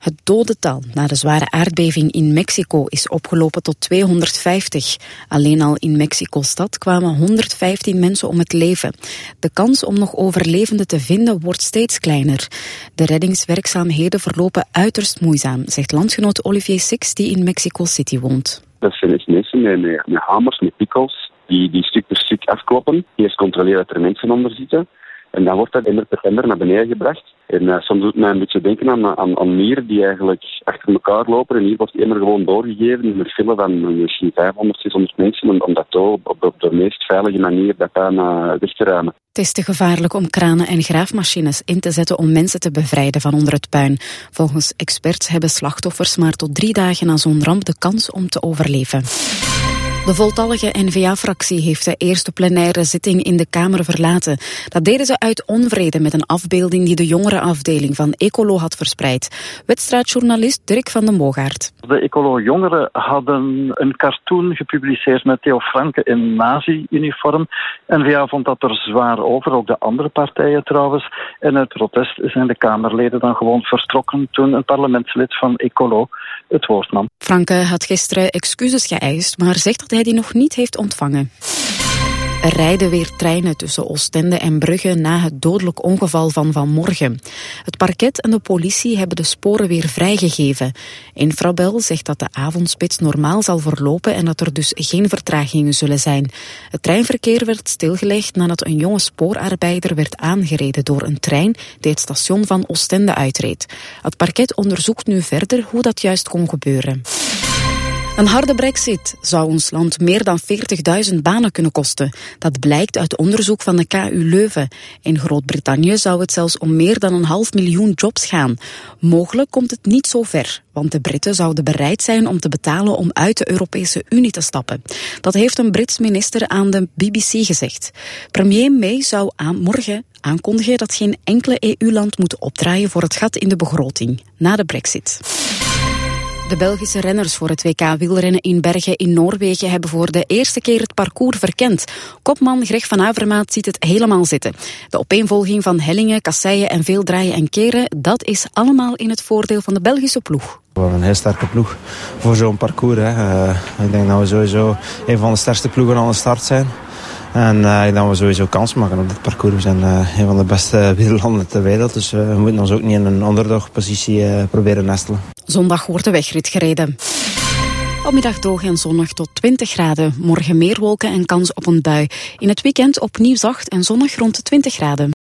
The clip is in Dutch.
Het dodental na de zware aardbeving in Mexico is opgelopen tot 250. Alleen al in Mexico-stad kwamen 115 mensen om het leven. De kans om nog overlevenden te vinden wordt steeds kleiner. De reddingswerkzaamheden verlopen uiterst moeizaam, zegt landgenoot Olivier Six, die in Mexico City woont. Dat zijn mensen met hamers, met pikkels, die stuk per stuk afkloppen. Eerst controleren dat er mensen onder zitten. En dan wordt dat emmer per emmer naar beneden gebracht. En soms doet het mij een beetje denken aan mieren die eigenlijk achter elkaar lopen. En hier wordt die emmer gewoon doorgegeven in een file van misschien 500, 600 mensen. Om dat op de meest veilige manier dat aan weg te ruimen. Het is te gevaarlijk om kranen en graafmachines in te zetten om mensen te bevrijden van onder het puin. Volgens experts hebben slachtoffers maar tot 3 dagen na zo'n ramp de kans om te overleven. De voltallige N-VA-fractie heeft de eerste plenaire zitting in de Kamer verlaten. Dat deden ze uit onvrede met een afbeelding die de jongerenafdeling van Ecolo had verspreid. Wedstrijdjournalist Dirk van den Boogaard. De Ecolo-jongeren hadden een cartoon gepubliceerd met Theo Franke in nazi-uniform. N-VA vond dat er zwaar over, ook de andere partijen trouwens. En uit protest zijn de Kamerleden dan gewoon vertrokken toen een parlementslid van Ecolo het woord nam. Franke had gisteren excuses geëist, maar zegt dat hij die nog niet heeft ontvangen. Er rijden weer treinen tussen Oostende en Brugge na het dodelijk ongeval van vanmorgen. Het parket en de politie hebben de sporen weer vrijgegeven. Infrabel zegt dat de avondspits normaal zal verlopen en dat er dus geen vertragingen zullen zijn. Het treinverkeer werd stilgelegd nadat een jonge spoorarbeider werd aangereden door een trein die het station van Oostende uitreed. Het parket onderzoekt nu verder hoe dat juist kon gebeuren. Een harde brexit zou ons land meer dan 40.000 banen kunnen kosten. Dat blijkt uit onderzoek van de KU Leuven. In Groot-Brittannië zou het zelfs om meer dan 500.000 jobs gaan. Mogelijk komt het niet zo ver, want de Britten zouden bereid zijn om te betalen om uit de Europese Unie te stappen. Dat heeft een Brits minister aan de BBC gezegd. Premier May zou morgen aankondigen dat geen enkele EU-land moet opdraaien voor het gat in de begroting na de brexit. De Belgische renners voor het WK wielrennen in Bergen in Noorwegen hebben voor de eerste keer het parcours verkend. Kopman Greg van Avermaat ziet het helemaal zitten. De opeenvolging van hellingen, kasseien en veel draaien en keren, dat is allemaal in het voordeel van de Belgische ploeg. We hebben een heel sterke ploeg voor zo'n parcours. Ik denk dat we sowieso een van de sterkste ploegen aan de start zijn. En ik denk dat we sowieso kans maken op dit parcours. We zijn een van de beste wielrenners ter wereld. Dus we moeten ons ook niet in een underdog-positie proberen nestelen. Zondag wordt de wegrit gereden. Vanmiddag droog en zonnig tot 20 graden. Morgen meer wolken en kans op een bui. In het weekend opnieuw zacht en zonnig rond de 20 graden.